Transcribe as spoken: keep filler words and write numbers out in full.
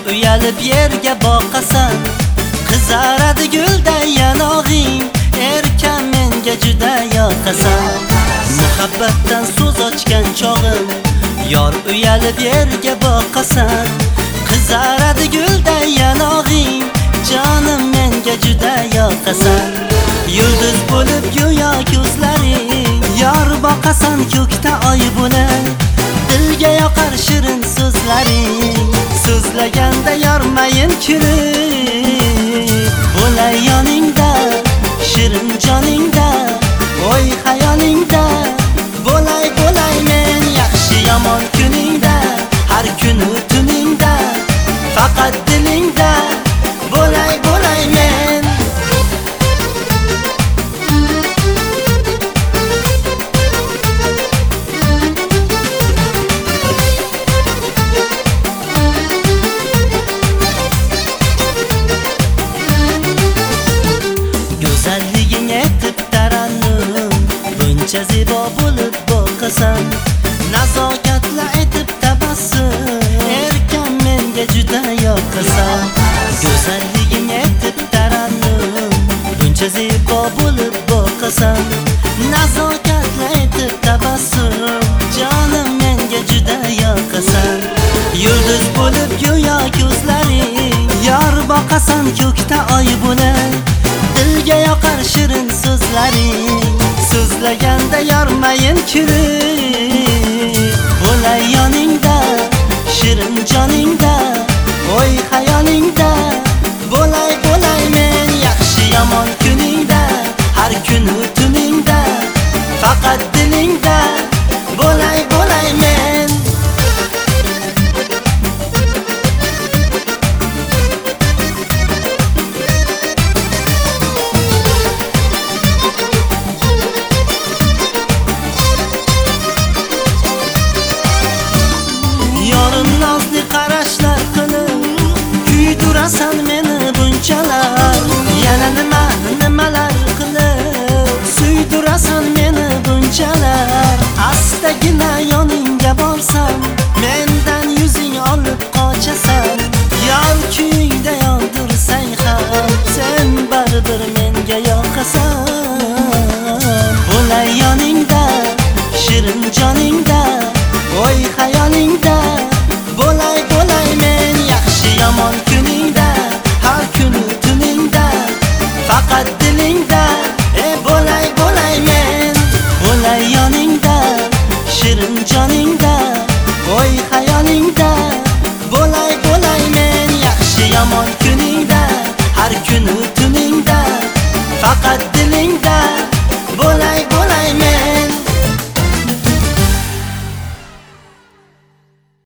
uyalib yerga boqasan, qizaradi gulday yanog'ing, erkan menga juda yoqasan. Muhabbatdan so'z ochgan chog'im, yor uyalib yerga boqasan, qizaradi gulday yanog'ing, jonim menga juda yoqasan. Yulduz bo'lib go'yo ko'zlaring, yor boqasan ko'kda oy bo'lib, dilga yoqar shirin so'zlaring, so'zlaganda yormayin kulib. Bo'lay yoningda, shirin joningda, o'y xayolingda, bo'lay bo'lay men yaxshi yomon kuningda, har kuni tuningda, faqat dilingda, bo'lay bo'lay men. Go'zalliging etib tarannum, buncha zebo bo'lib boqasan, nazokatla etib tabassum, erkan menga juda yoqasan. Go'zalliging etib tarannum, buncha zebo bo'lib boqasan, nazokatla etib tabassum, jonim menga juda yoqasan. Yulduz bo'lib go'yo ko'zlaring, yor boqasan ko'kda oy bo'lib, dilga yoqar shirin so'zlaring, so'zlaganda yormayin kulib. Bo'lay yoningda, shirin joningda, o'y xayolingda, bo'lay bo'lay men yaxshi yomon kuningda, har kuni tuningda, faqat dilingda, bo'lay bo'lay men. Yorim nozli qarashlar qilib, kuydirasan meni bunchalar, yana nima nimalar qilib, suydirasan meni bunchalar. Astagina yoningga borsam, mendan yuzing olib qochasan, yor kuyingda yondirsang ham, sen baribir menga yoqasan. Bo'lay yoningda, shirin joningda, o'y xayolingda, bo'lay bo'lay men yaxshi yomon kuningda, har kuni tuningda, faqat dilingda, e bo'lay bo'lay men. Bo'lay yoningda, shirin joningda, o'y xayolingda, bo'lay bo'lay men yaxshi yomon kuningda, har kuni tuningda,